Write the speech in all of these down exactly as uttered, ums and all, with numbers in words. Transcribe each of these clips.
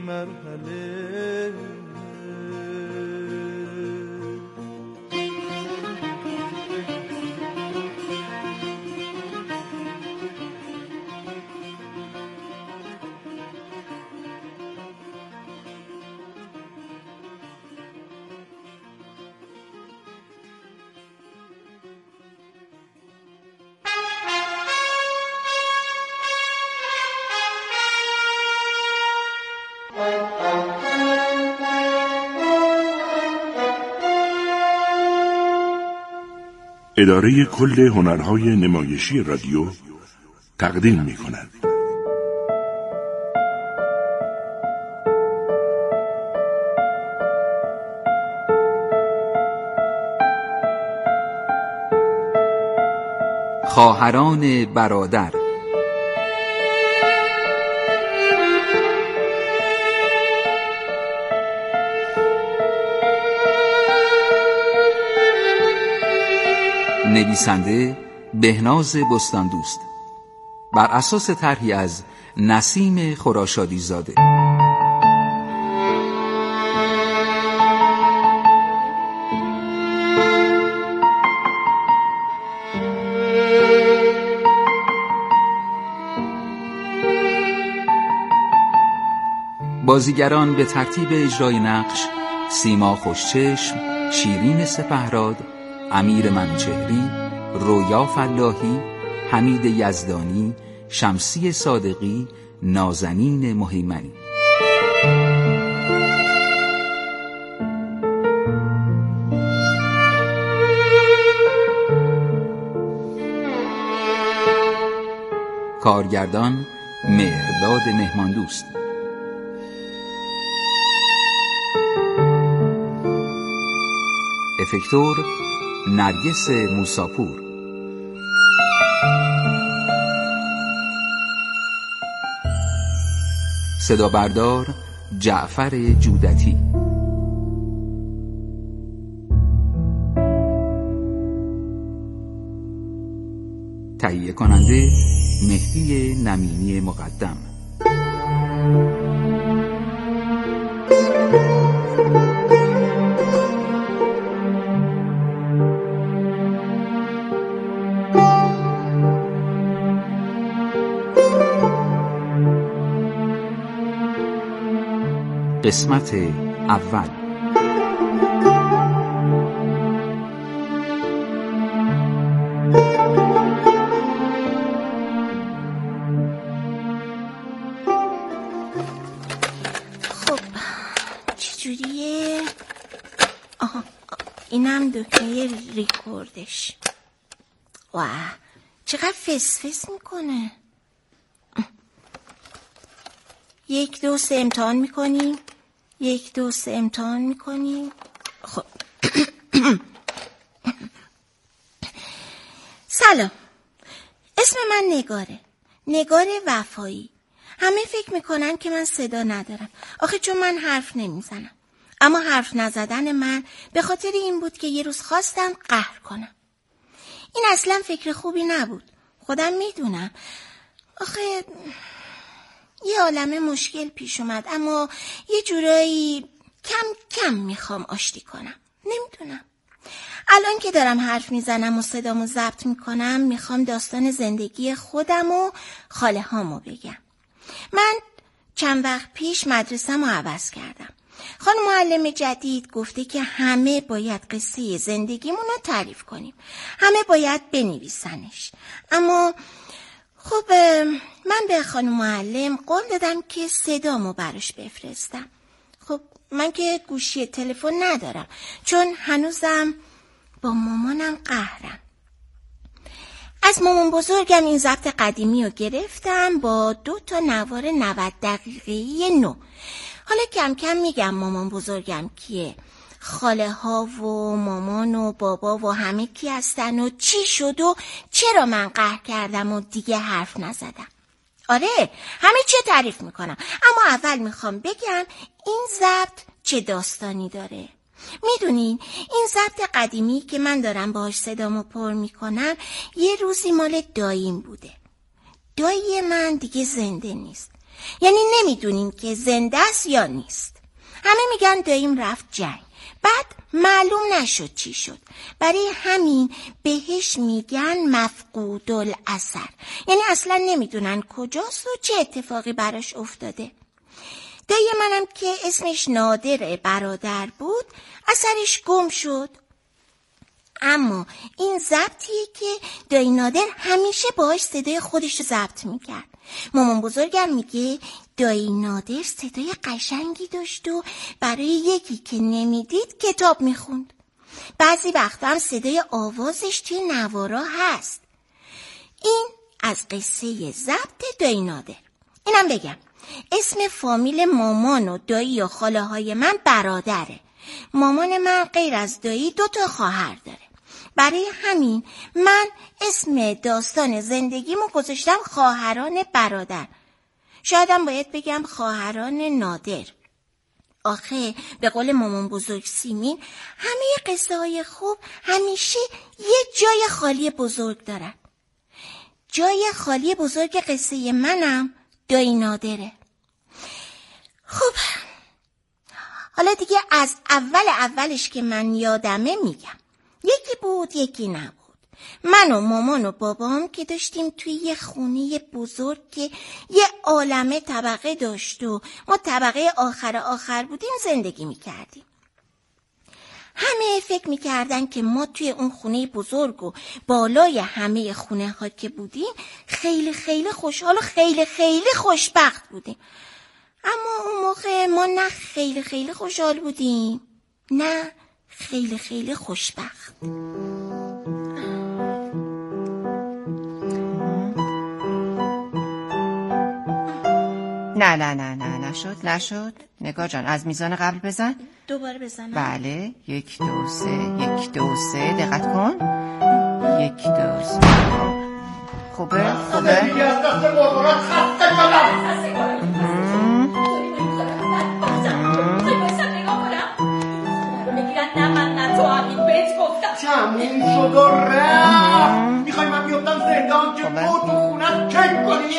مرحله. اداره کل هنرهای نمایشی رادیو تقدیم می کند. خواهران برادر. نویسنده بهناز بستاندوست، بر اساس طرحی از نسیم خراشادی زاده. بازیگران به ترتیب اجرای نقش: سیما خوشچشم، شیرین سپهراد، امیر منوچهری، رویا فلاحی، حمید یزدانی، شمسی صادقی، نازنین مهیمنی. کارگردان مهرداد مهماندوست. افکتور نرگس موساپور. صدا بردار جعفر جودتی. تهیه کننده مهدی نمینی مقدم. قسمت اول. خب چجوریه؟ آها اینم دکمه ریکوردش. واه چقدر فس فس میکنه. یک دو سه امتحان میکنیم. یک دو سه امتحان میکنیم. خب سلام، اسم من نگاره، نگار وفایی. همه فکر میکنن که من صدا ندارم، آخه چون من حرف نمیزنم. اما حرف نزدن من به خاطر این بود که یه روز خواستم قهر کنم. این اصلا فکر خوبی نبود، خودم میدونم. آخه یه عالمه مشکل پیش اومد، اما یه جورایی کم کم میخوام آشتی کنم. نمیدونم. الان که دارم حرف میزنم و صدامو ضبط میکنم، میخوام داستان زندگی خودم و خاله هامو بگم. من چند وقت پیش مدرسه‌مو عوض کردم. خانم معلم جدید گفته که همه باید قصه زندگیمون رو تعریف کنیم، همه باید بنویسنش. اما خب من به خانم معلم قول دادم که صدامو براش بفرستم. خب من که گوشی تلفن ندارم، چون هنوزم با مامانم قهرم. از مامان بزرگم این ضبط قدیمی رو گرفتم با دو تا نوار نود دقیقه‌ای نو. حالا کم کم میگم مامان بزرگم کیه، خاله ها و مامان و بابا و همه کی هستن و چی شد و چرا من قهر کردم و دیگه حرف نزدم. آره همه چی تعریف میکنم، اما اول میخوام بگم این ضبط چه داستانی داره. میدونین این ضبط قدیمی که من دارم باهاش صدامو پر میکنم یه روزی مال داییم بوده. دایی من دیگه زنده نیست. یعنی نمیدونیم که زنده است یا نیست. همه میگن داییم رفت جنگ، بعد معلوم نشد چی شد. برای همین بهش میگن مفقود الاثر، یعنی اصلا نمیدونن کجاست و چه اتفاقی براش افتاده. دایی منم که اسمش نادر برادر بود، اثرش گم شد. اما این ضبطیه که دایی نادر همیشه باهاش صدای خودش رو ضبط میکرد. مامان بزرگم میگه دایی نادر صدای قشنگی داشت و برای یکی که نمیدید کتاب میخوند. بعضی وقتا هم صدای آوازش توی نوارا هست. این از قصه ضبط دایی نادر. اینم بگم اسم فامیل مامان و دایی و خاله های من برادره. مامان من غیر از دایی دو تا خواهر داره. برای همین من اسم داستان زندگیمو گذاشتم خواهران برادر. شایدم باید بگم خواهران نادر. آخه به قول مامان بزرگ سیمین همه قصه های خوب همیشه یه جای خالی بزرگ دارن. جای خالی بزرگ قصه منم دایی نادره. خب حالا دیگه از اول اولش که من یادمه میگم. یکی بود یکی نبود. من و مامان و بابام که داشتیم توی یه خونه بزرگ که یه عالمه طبقه داشت و ما طبقه آخر آخر بودیم زندگی میکردیم. همه فکر میکردن که ما توی اون خونه بزرگ و بالای همه خونه ها که بودیم خیلی خیلی خوشحال و خیلی خیلی خوشبخت بودیم. اما اون موقع ما نه خیلی خیلی خوشحال بودیم نه خیلی خیلی خوشبخت. نه نه نه نه نشد نشد. نگار جان از میزان قبل بزن. دوباره بزنم؟ بله. یک دو سه یک دو سه. دقت کن. یک دو سه. خوبه خوبه. تموم شد و رفت. میخوای من بیفتم زندان که تو تو خونت کن کنی؟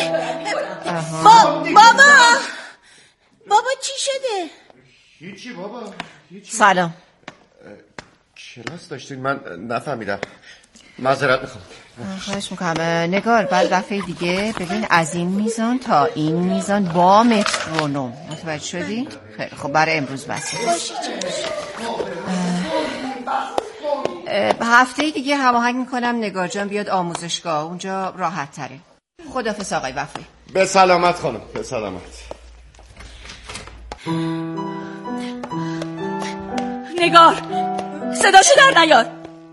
بابا بابا چی شده؟ هیچی بابا هیچی. سلام. کلاس داشتین من نفهمیدم، معذرت میخوام. خواهش میکنم. نگار بعد دفعه دیگه ببین از این میزان تا این میزان با مترونوم. متوجه شدی؟ خیلی خب برای امروز بسه. هفته دیگه هماهنگ میکنم نگار جان بیاد آموزشگاه، اونجا راحت تره. خداحافظ آقای وفایی. به سلامت خانم. به سلامت. نگار صداشو در نیار.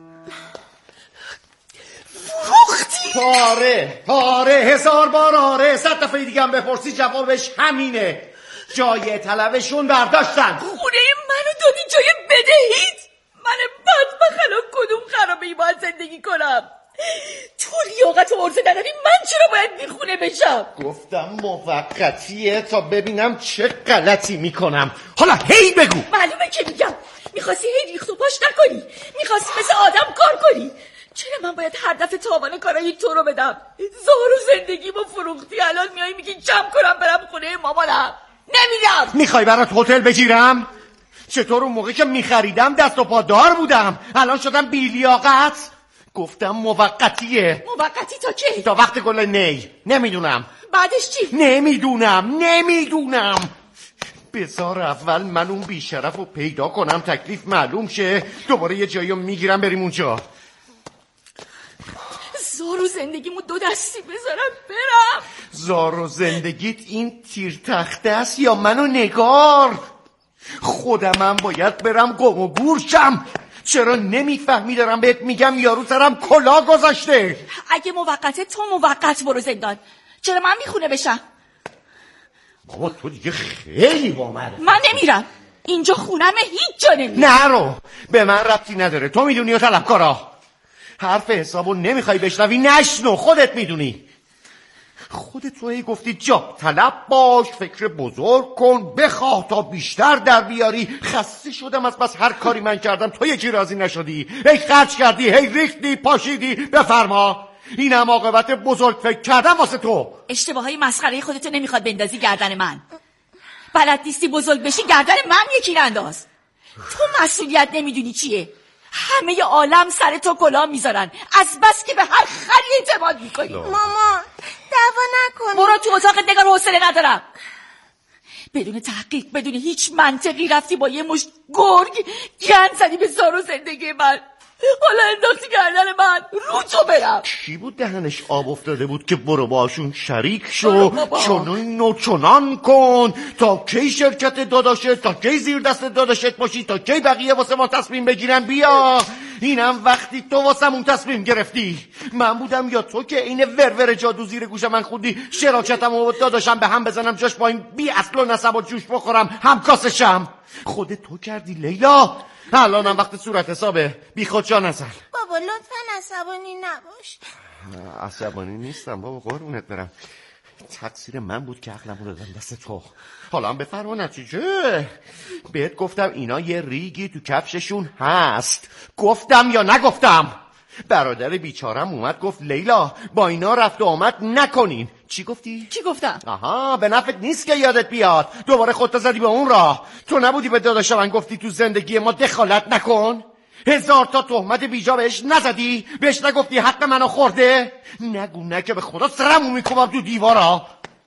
فروختی؟ آره آره هزار بار آره. صد دفعه دیگه هم بپرسی جوابش همینه. جای طلبشون برداشتن. خونه منو دادی جای بدهید. من بدبخت الان کدوم خرابه ای باید زندگی کنم؟ تو لیاقت و عرضه نداری، من چرا باید بیخونه بشم؟ گفتم موقتیه تا ببینم چه غلطی میکنم. حالا هی بگو. معلومه که میگم. میخواستی هی ریخت و پاش نکنی، میخواستی مثل آدم کار کنی. چرا من باید هر دفعه تاوان کارای تو رو بدم؟ زار و زندگیمو فروختی، الان میای میگی جمع کنم برم خونه مامانم. نمیدم. میخوای برات هتل بگیرم؟ چطور اون موقع که میخریدم دست و پا دار بودم، الان شدم بیلیاقت؟ گفتم موقتیه. موقتی تا کی؟ تا وقت گل نی. نمیدونم بعدش چی؟ نمیدونم نمیدونم بذار اول من اون بیشرف رو پیدا کنم، تکلیف معلوم شه، دوباره یه جایی رو میگیرم بریم اونجا. زارو زندگیمو دو دستی بذارم برم. زارو زندگیت این تیر تخته است یا منو نگار؟ خودم هم باید برم گم و گور شم. چرا نمیفهمی دارم بهت میگم یارو سرم کلا گذاشته؟ اگه موقته تو موقت برو زندان، چرا من میخونه بشم؟ بابا تو دیگه خیلی بامره. من نمیرم، اینجا خونمه، هیچ جا نمیرم. نرو، به من ربطی نداره، تو میدونی و طلبکارا. حرف حسابو نمیخوای بشنوی نشنو، خودت میدونی. خودت تو هی گفتی جا طلب باش، فکر بزرگ کن، بخواه تا بیشتر در بیاری. خسته شدم از بس هر کاری من کردم تو یکی راضی نشدی. هی خرج کردی، هی ریختی، پاشیدی. بفرما اینم عاقبت بزرگ فکر کردن واسه تو. اشتباه های مسخره خودتو نمیخواد بندازی گردن من. بلد نیستی بزرگ بشی گردن من یکی انداز. تو مسئولیت نمیدونی چیه. همه عالم سر تو کلاه میذارن از بس که به هر خری اعتماد میکنی. ماما دعوا نکن. برو تو اتاق نگار، حوصله ندارم. بدون تحقیق بدون هیچ منطقی رفتی با یه مشت گرگ گند زدی به زار و زندگی من. حالا انداختی گردن من، رو تو برم. کی بود دهنش آب افتاده بود که برو باشون شریک شو، چنین و چنان کن تا کی شرکت داداشت، تا کی زیر دست داداشت باشی، تا کی بقیه واسه ما تصمیم بگیرن. بیا اینم وقتی تو واسمون تصمیم گرفتی. من بودم یا تو که این ورور جادو زیر گوش من خوندی شراکتم و داداشم به هم بزنم جاش با این بی اصل و نسب و جوش بخورم همکاسشم. خودت تو کردی لیلا. الانم وقت صورت حسابه، بی خود جا نزن. بابا لطفا عصبانی نباش. عصبانی نیستم بابا، قربونت برم. تقصیر من بود که عقلمو دادم دست تو. حالا هم بفرما نتیجه. بهت گفتم اینا یه ریگی تو کفششون هست. گفتم یا نگفتم؟ برادر بیچارم اومد گفت لیلا با اینا رفت و آمد نکنین. چی گفتی؟ چی گفتم؟ آها، به نفعت نیست که یادت بیاد. دوباره خودت زدی به اون راه. تو نبودی به داداش من گفتی تو زندگی ما دخالت نکن؟ هزار تا تهمت بیجا بهش نزدی؟ بهش نگفتی حق منو خورده؟ نگو نه که به خدا سرمو میکنم تو دیوارا.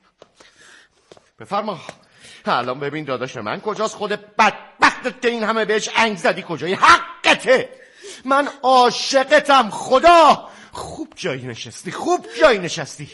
بفرما. الان ببین داداش من کجاست، خود بدبختت که این همه بهش انگ زدی کجایی؟ حقته. من عاشقتم. خدا خوب جایی نشستی، خوب جایی نشستی.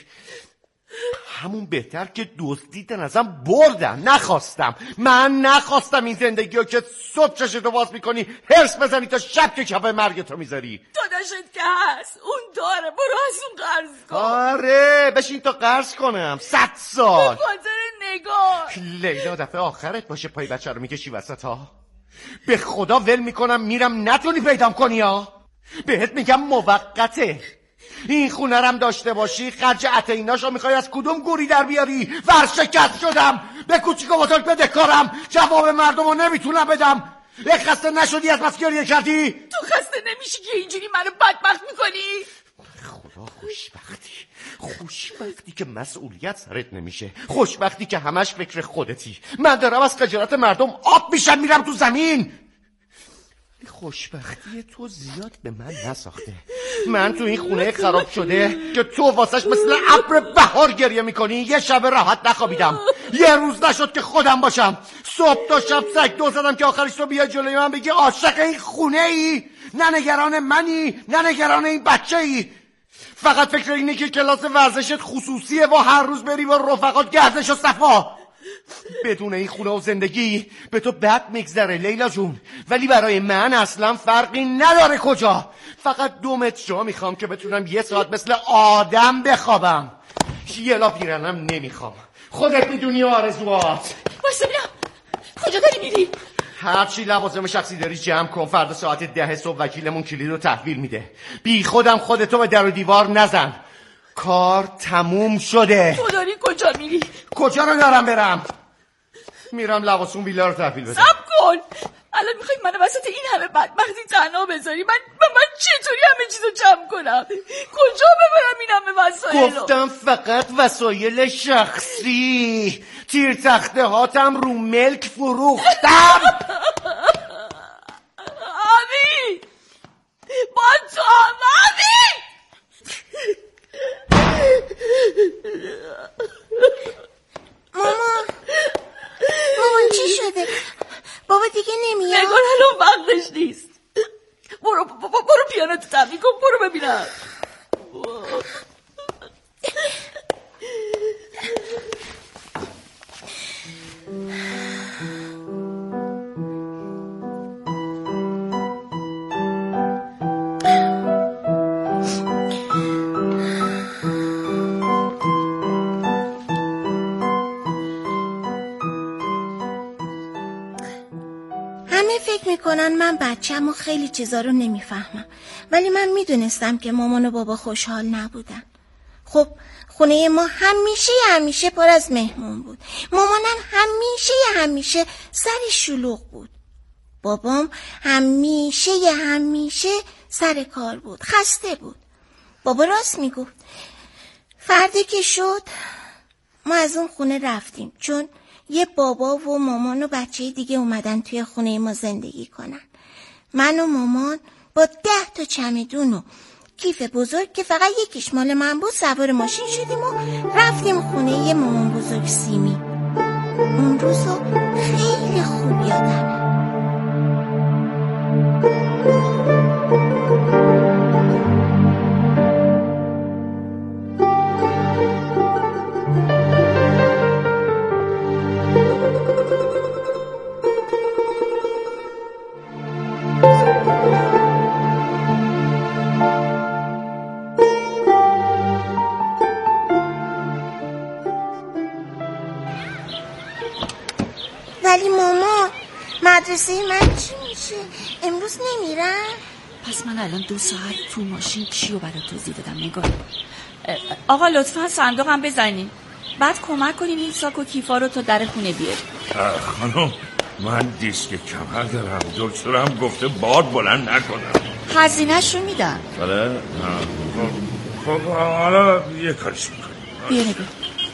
همون بهتر که دزدیدن ازم بردن. نخواستم، من نخواستم این زندگی رو که صبح چشتو باز میکنی هرس بزنی تا شب که کف مرگتو میذاری. داداشت که هست اون داره، برو از اون قرض کن. آره بشین تا قرض کنم. صد سال به خاطر نگار. لیلا دفعه آخرت باشه پای بچه رو میکشی وسط ها. به خدا ول میکنم میرم نتونی پیدام کنی ها. بهت میگم موقته. این خونه رم داشته باشی خرج اتیناشو میخوای از کدوم گوری در بیاری؟ ورشکست شدم، به کوچیک و بزرگ بدهکارم، جواب مردمو نمیتونم بدم. یک خسته نشدی از مسکریه کردی؟ تو خسته نمیشی که اینجوری منو بدبخت میکنی؟ خدا خوشبختی، خوشبختی که مسئولیت سرت نمیشه، خوشبختی که همش فکر خودتی. من دارم از خجالت مردم آب میشم میرم تو زمین. خوشبختی تو زیاد به من نساخته. من تو این خونه خراب شده که تو واسش مثل ابر بهار گریه میکنی یه شب راحت نخوابیدم. یه روز نشد که خودم باشم. صبح تا شب سگ دو زدم که آخرش تو بیا جلوی من بگی عاشق این خونه ای، نه نگران منی، نه نگران این بچه ای. فقط فکر اینه که کلاس ورزشت خصوصیه و هر روز بری با رفقات گردش و صفا. بدون این خونه و زندگی به تو بد میگذره لیلا جون، ولی برای من اصلا فرقی نداره کجا. فقط دو متر جا میخوام که بتونم یه ساعت مثل آدم بخوابم. یه لا پیرنم نمیخوام. خودت میدونی آرزوات. بایسته بینم کجا داری میری؟ هرچی لوازم شخصی داری جمع کن، فردا ساعت ده صبح وکیلمون کلید رو تحویل میده. بی خودم خودتو به در و دیوار نزن. کار تموم شده. تو داری کجا میری؟ کجا رو دارم برم؟ میرم لواسون ویلا رو تحویل بدم. صبر کن. الان میخوای منو وسط این همه بدبختی تنها بذاری؟ من من چطوری همه چیزو جمع کنم؟ کجا ببرم این همه وسایل؟ گفتم فقط وسایل شخصی. تیر تخته هاتم رو ملک فروختم. آبی با تو آبی. مامان مامان چی شده؟ بابا دیگه نمیاد؟ نگار الان وقتش نیست. برو برو, برو پیانو تو تمرین کن. برو ببینم. میکنن من بچه‌م و خیلی چیزا رو نمیفهمم، ولی من میدونستم که مامان و بابا خوشحال نبودن. خب خونه ما همیشه همیشه پر از مهمون بود. مامانم همیشه همیشه سر شلوغ بود. بابام همیشه همیشه سر کار بود، خسته بود. بابا راست میگفت. فردا که شد ما از اون خونه رفتیم، چون یه بابا و مامان و بچه دیگه اومدن توی خونه ما زندگی کنن. من و مامان با ده تا چمدون و کیف بزرگ که فقط یکیش مال من بود سوار ماشین شدیم و رفتیم خونه یه مامان بزرگ سیمی. اون روزو خیلی خوب یادمه. ولی ماما مدرسه من چی میشه؟ امروز نمیرم؟ پس من الان دو ساعت تو ماشین چی رو برای توضیح دادم نگاه. آقا لطفا صندوقم بزنین، بعد کمک کنین این ساک و کیفا رو تا در خونه بیاریم. خانم من دیسک کمر دارم، دکترم گفته باد بلند نکنم. هزینه‌ش رو میدم. بله خب حالا یه کارش میکنیم. بیا نگاه.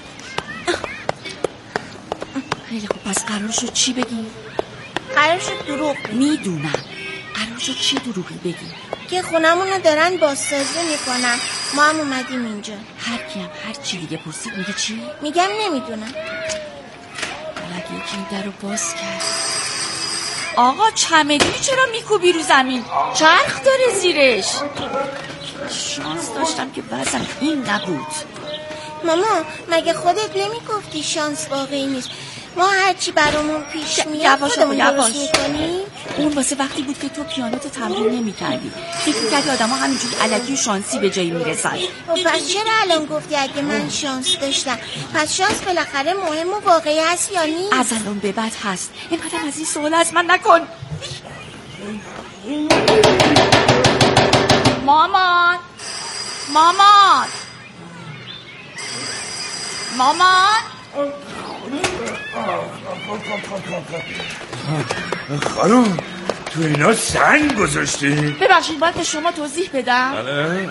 خیلی خوب، پس قرار شد چی بگی؟ قرار شد دروغ بگی. میدونم. قرار شد چی دروغی بگی؟ که خونمونو دارن بازسازی میکنن، ما هم اومدیم اینجا. هر کیم هر چی دیگه پرسید میگه چی؟ میگم نمیدونم. اگه یکی در رو باز کرد. آقا چمدونی چرا میکوبی رو زمین؟ چرخ داره زیرش. شانس داشتم که وزن این نبود. ماما مگه خودت نمیگفتی شانس واقعی نیست؟ ما هرچی برامون پیش میاد خودمون درست میکنیم؟ اون واسه وقتی بود که تو پیانوتو تمرین نمی کردی. فکر میکردی آدم ها همینجوری علکی و شانسی به جایی میرسن. پس چرا الان گفتی اگه من شانس داشتم؟ پس شانس بالاخره مهم و واقعی هست یا نیست؟ از الان به بعد هست. اینقدر از این سوال از من نکن. مامان مامان مامان خانم تو اینا سنگ گذاشتی؟ ببخشید باید به شما توضیح بدم. بله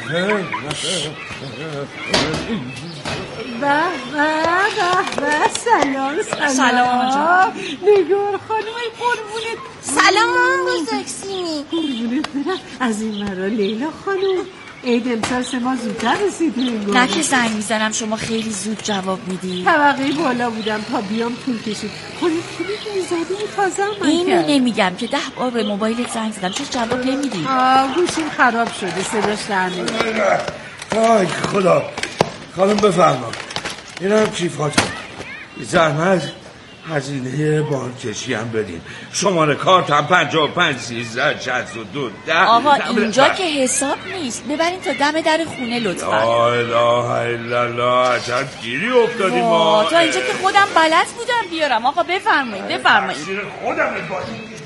به به به سلام سلام سلام نگار خانم ای قربونت. سلام مامان بزرگ سیمی. قربونت برم. از این مرا لیلا خانم، عید امسال سه ماه زودتر رسیدیم. نه که زنگ میزنم شما خیلی زود جواب میدی. طبقه بالا بودم تا بیام طول کشید. خودت کلی میزدی تازه من اینو نمیگم که ده بار به موبایلت زنگ زدم چون جواب نمیدی. آه گوشیم خراب شده صداش در نمیاد. آی خدا. خانم بفرما اینم کیفاتون. زحمت هزینه بانکشی هم بدین. شماره کارت هم پنجاه و پنج سیزده شصت و دو ده. آقا اینجا که حساب نیست، ببرین تا دم در خونه لطفا. لا اله الا الله. عجب گیری افتادیم ما. تا اینجا که خودم بلد بودم بیارم. آقا بفرمایید بفرمایید. خودم باشید.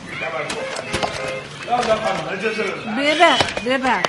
ببر ببر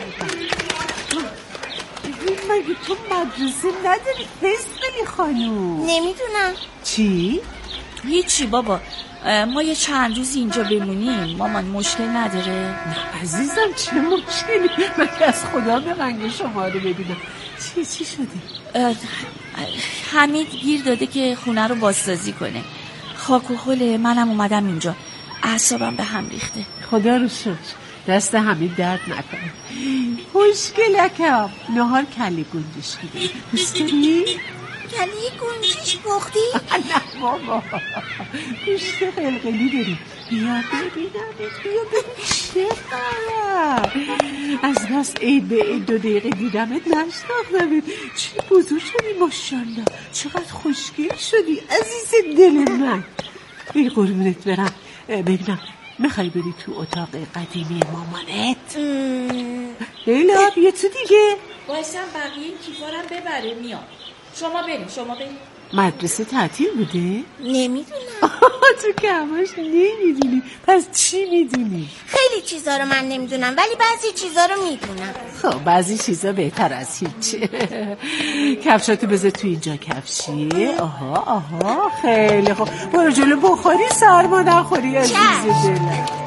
مگه تو مدرسه نداری پسلی خانوم؟ نمیدونم. چی؟ هیچی بابا، ما یه چند روز اینجا بمونیم. مامان مشکل نداره؟ نه عزیزم چه مشکلی؟ من از خدا به رنگ شما رو ببینم. چی چی شده؟ حمید گیر داده که خونه رو بازسازی کنه. خاک و خله منم اومدم اینجا. اعصابم به هم ریخته. خدا رو شکر دست حمید درد نکنه. خوشگلکم نهار کله گنجش گیده. دوست داری؟ کله گنجش پختی؟ نه بابا گوشت قلقلی داریم. بیا ببینم بیا ببین چقدر از بس عید به عید دو دقیقه دیدمت نشناختمت. چی بزرگ شدی ماشاءالله. چقدر خوشگل شدی عزیز دل من. ای قربونت برم. ببینم میخوای بری تو اتاق قدیمی مامانت؟ لیلا بیا تو دیگه. بایستم بقیه کیفارم ببره میام. شما بریم شما بریم. مدرسه تعطیل بوده؟ نمیدونم. تو که همش نمیدونی. پس چی میدونی؟ خیلی چیزا رو من نمیدونم ولی بعضی چیزا رو میدونم. خب بعضی چیزا بهتر از هیچ. کفشاتو بذار تو اینجا کفشی. آها آها خیلی خوب. برو جلو بخوری سرما نخوری عزیز دلم.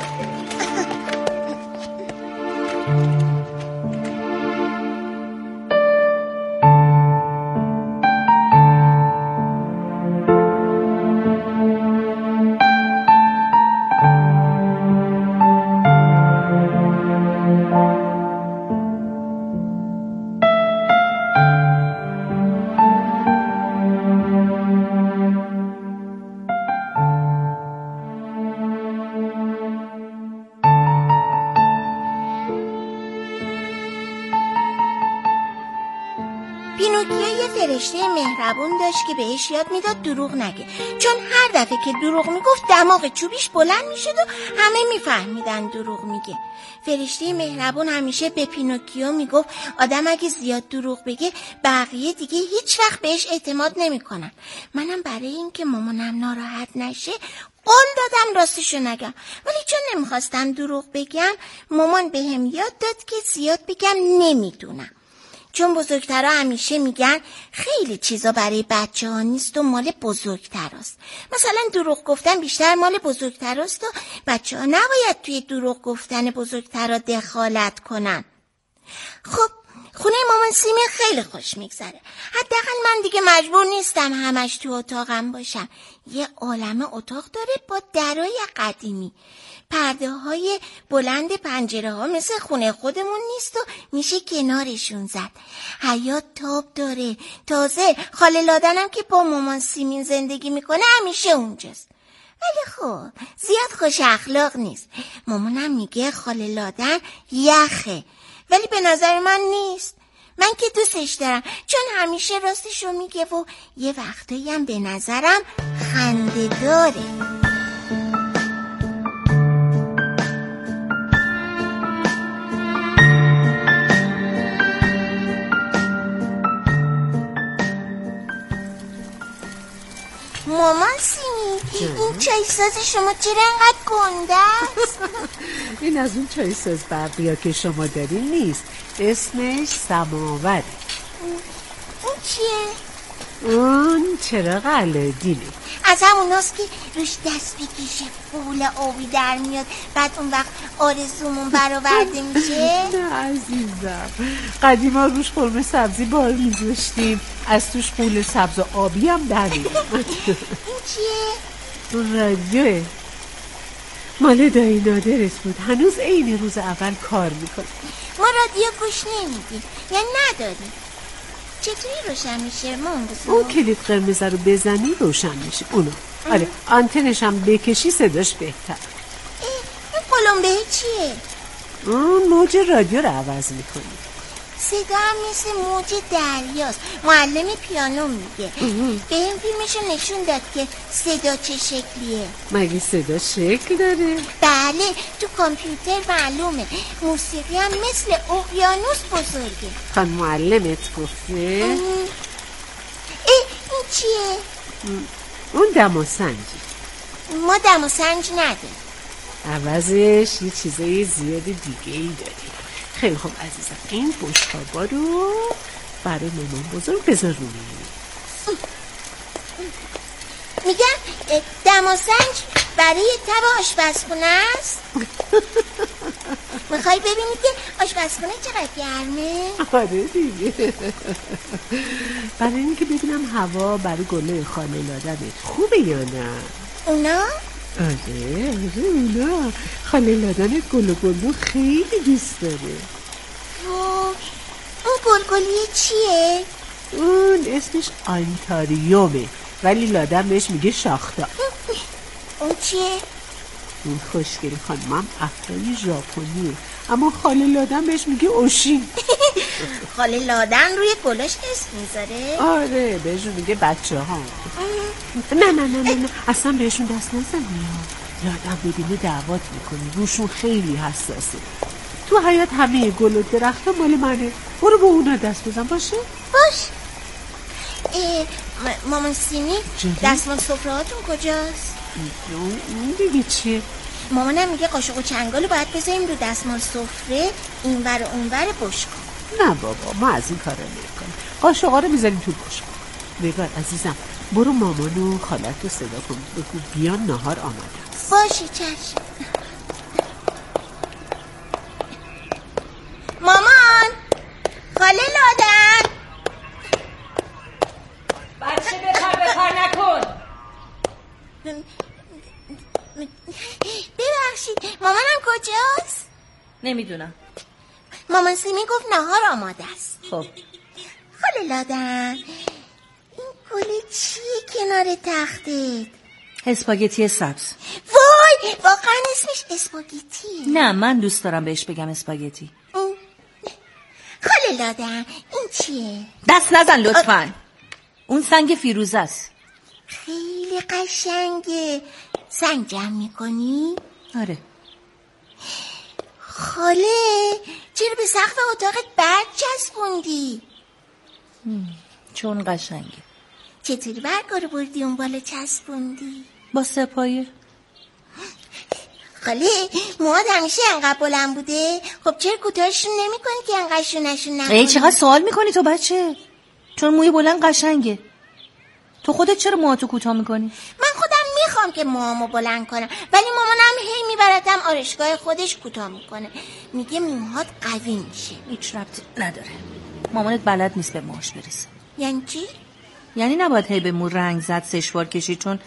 فرشته مهربون داشت که بهش یاد میداد دروغ نگه، چون هر دفعه که دروغ میگفت دماغ چوبیش بلند میشد و همه میفهمیدن دروغ میگه. فرشته مهربون همیشه به پینوکیو میگفت آدم اگه زیاد دروغ بگه بقیه دیگه هیچ وقت بهش اعتماد نمیکنن. منم برای اینکه مامانم ناراحت نشه قول دادم راستشو نگم، ولی چون نمیخواستم دروغ بگم مامان بهم یاد داد که زیاد بگم نمیدونم، چون بزرگترها همیشه میگن خیلی چیزا برای بچه ها نیست و مال بزرگتراست. مثلا دروغ گفتن بیشتر مال بزرگتراست و بچه ها نباید توی دروغ گفتن بزرگترها دخالت کنن. خب خونه مامان سیمین خیلی خوش میگذره، حداقل من دیگه مجبور نیستم همش تو اتاقم باشم. یه عالمه اتاق داره با درای قدیمی، پرده های بلند پنجره ها مثل خونه خودمون نیست و میشه کنارشون زد. حیاط تاب داره، تازه خاله لادنم که با مامان سیمین زندگی میکنه همیشه اونجاست. ولی خب زیاد خوش اخلاق نیست. مامانم میگه خاله لادن یخه، ولی به نظر من نیست. من که دوستش دارم چون همیشه راستشو میگه و یه وقتایی هم به نظرم خنده داره. مامان سیمی این چای ساز شما چرا انقدر گنده است؟ این از اون چای ساز برقی که شما دارین نیست، اسمش سماوره. اون چیه؟ اون چراغ علادینه. از هموناست که روش دست بکشه پول آبی در میاد بعد اون وقت آرزومون برآورده میشه؟ نه عزیزم، قدیما روش قرمه سبزی بار میذاشتیم، از توش پول سبز و آبی هم در میاد. این چیه؟ اون رادیوه، مال دایی نادرت بود، هنوز عین روز اول کار میکنه. ما رادیو گوش نمیدیم یا نداریم. چطوری روشن میشه مام بزن؟ اون کلید قرمز رو بزنی روشن میشه اونو. آره آنتنش هم بکشی صداش بهتر. این قلمبه چیه؟ اون موج رادیو رو عوض میکنی. صدا هم مثل موج دریاست. معلم پیانو میگه به این فیلمشو نشون داد که صدا چه شکلیه. مگه صدا شکل داره؟ بله تو کامپیوتر معلومه. موسیقی هم مثل اقیانوس بزرگه. خان معلمت گفته؟ ای این چیه؟ اون دماسنجی. ما دماسنج نداریم. عوضش یه چیزای زیاد دیگه ای داریم. خیلی خوب عزیزم، این بشقابا رو برای مامان بزرگ بذار رو میگی. میگم دماسنج برای تب آشپزخونه است. میخوای ببینی که آشپزخونه چقدر گرمه؟ آره دیگه، برای اینکه ببینم هوا برای گله خاله لادنت خوبه یا نه. اونا؟ آره آره اونا، خاله لادنت گل و گلبو خیلی دوست داره. اون گلگلیه چیه؟ اون اسمش آنتاریومه ولی لادن بهش میگه شاختا. اون چیه؟ اون خوشگل خانمم افرای ژاپنیه اما خاله لادن بهش میگه اوشین. خاله لادن روی گلاش اسم میذاره؟ آره بهشون میگه بچه ها. نه نه نه نه اصلا بهشون دست نزنی، لادن ببینه دعوت میکنی، روشون خیلی حساسه. تو حیات همه گل و درخت مال منه، برو با اونا دست بزن باشه؟ باش. مامان سیمی دستمال سفرهاتون کجاست؟ اون دیگه چیه؟ مامانم میگه قاشق و چنگالو باید بذاریم رو دستمال سفره اینور و اونور بشقاب. نه بابا ما از این کارا نمی‌کنیم، قاشقا رو میذاریم تو بشقاب. نگار عزیزم برو مامانو خالتو صدا کن بگو بیان نهار آماده است. باشه چشم. مامان خاله لادن بچه بپر بپر نکن. ببخشید مامانم کجاست؟ نمیدونم. مامان سیمی گفت نهار آماده است. خب خاله لادن این گل چیه کنار تختت؟ اسپاگتی سبز. وای واقعا اسمش اسپاگتیه؟ نه من دوست دارم بهش بگم اسپاگتی. خاله لادن این چیه؟ دست نزن لطفاً. اون سنگ فیروزه است. خیلی قشنگه. سنگ جمع میکنی؟ آره. خاله چرا به سقف اتاقت برگ چسبوندی؟ چون قشنگه. چطوری برگا رو بردی اون بالا چسبوندی؟ با سپایه. خاله موهات همیشه انقدر بلند بوده؟ خب چرا کوتاهشون نمی کنی که انقدر شونشون نکنی؟ ای چقدر سوال میکنی تو بچه؟ چون موی بلند قشنگه. تو خودت چرا موهاتو کوتاه میکنی؟ من خودم میخوام که موهامو بلند کنم، ولی مامانم هی میبردم آرایشگاه خودش کوتاه میکنه. میگه موهات قوی میشه. هیچ ربطی نداره. مامانت بلد نیست به موهاش برسه. یعنی چی؟ یعنی نباید هی به مو رنگ زد سشوار کشید. چون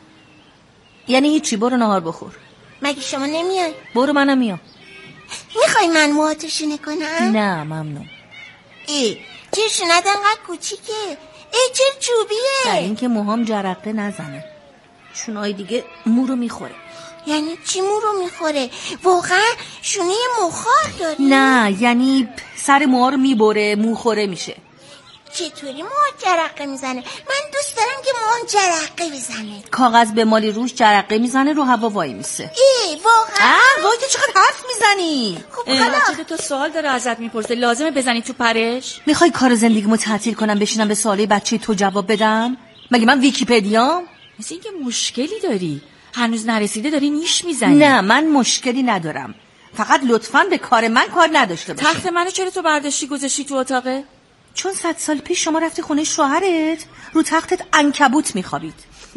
یعنی هیچی. برو نهار بخور. مگه شما نمیای؟ برو منم میام. میخوای من موهاتو شونه کنم؟ نه ممنون. ای چه شونت انقدر کوچیکه؟ ای چه چوبیه؟ در این که موهام جرقه نزنه. شونای دیگه مو رو میخوره. یعنی چی مو رو میخوره؟ واقعا شونه موخار داری؟ نه یعنی سر موها رو میبره، موخوره میشه. چطوری موها جرقه میزنه؟ من دوست دارم که موها جرقه بزنه. کاغذ به مالی روش جرقه میزنه، رو هوا وای میسه. ای واقعا؟ آه وای تو چقدر حرف میزنی؟ خب حالا بچه تو سوال داره ازت میپرسه، لازمه بزنی تو پرش؟ میخوای کار زندگیمو تعطیل کنم بشینم به سوالای بچه تو جواب بدم؟ مگه من ویکی‌پدیام؟ مثل اینکه مشکلی داری، هنوز نرسیده داری نیش میزنی. نه من مشکلی ندارم، فقط لطفاً به کار من کار نداشته باش. تخت منو چرا تو برداشتی گذاشتی تو اتاقه؟ چون صد سال پیش شما رفتی خونه شوهرت، رو تختت عنکبوت میخوابید.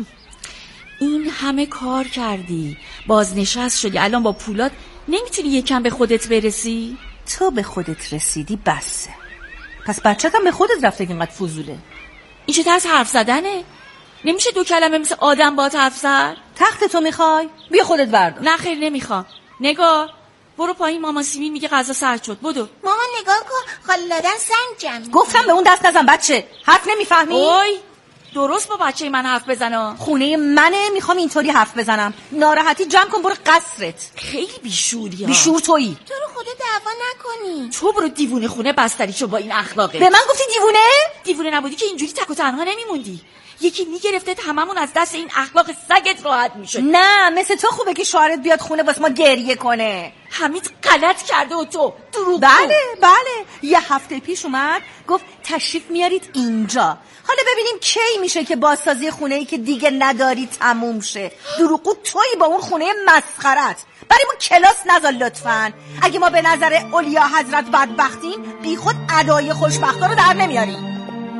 این همه کار کردی، بازنشست شدی، الان با پولات نمیتونی یکم به خودت برسی؟ تو به خودت رسیدی بسه. پس بچت هم به خودت رفته که اینقدر فضوله. این چه طرز حرف زدنه؟ نمیشه دو کلمه مثل آدم با حرف زد؟ تخت تو میخوای؟ بیا خودت بردار. نه خیر نمیخوام. نگار برو پایین، مامان سیمی میگه غذا سرد شد. بدو. مامان نگاه کن، خاله لادن سنگ جمع. گفتم به اون دست نزن بچه. حرف نمیفهمی؟ اوی درست با بچه من حرف بزنم. خونه منه، میخوام اینطوری حرف بزنم. ناراحتی جمع کن برو قصرت. خیلی بیشوری ها. بیشور تویی. تو رو خدا دعوا نکنی. تو برو دیوونه خونه بستری شو با این اخلاقه. به من گفتی دیوونه؟ دیوونه نبودی که اینجوری تک و تنها نمیموندی. یکی میگرفته هممون از دست این اخلاق سگت راحت میشد. نه مثل تو خوبه که شوهرت بیاد خونه واسه ما گریه کنه. حمید غلط کرده و تو دروغ. بله بله یه هفته پیش اومد گفت تشریف میارید اینجا. حالا ببینیم کی میشه که بازسازی خونه ای که دیگه نداری تموم شه. دروغو تویی با اون خونه مسخرت. برای ما کلاس نذار لطفاً. اگه ما به نظر اولیا حضرت بدبختیم بی خود ادای خوشبختا رو در نمیاریم.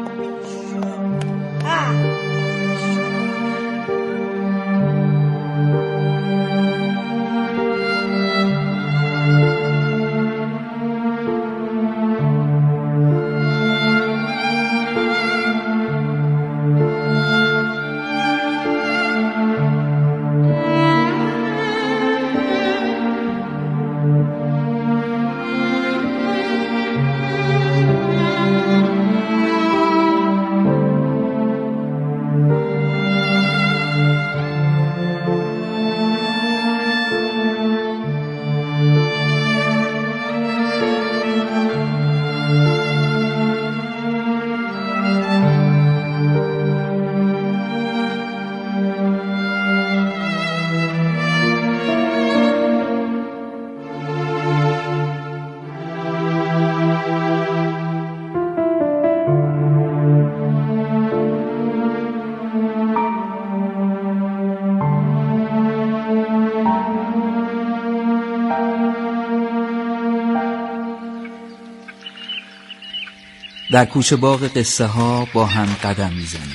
در کوچه باغ قصه ها با هم قدم میزنیم.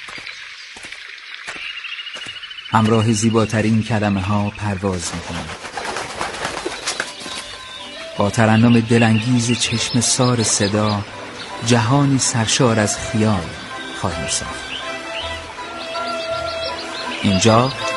همراه زیباترین کلمه ها پرواز میکنیم. با ترنم دلانگیز چشم سار صدا جهانی سرشار از خیال خواهیم ساخت. اینجا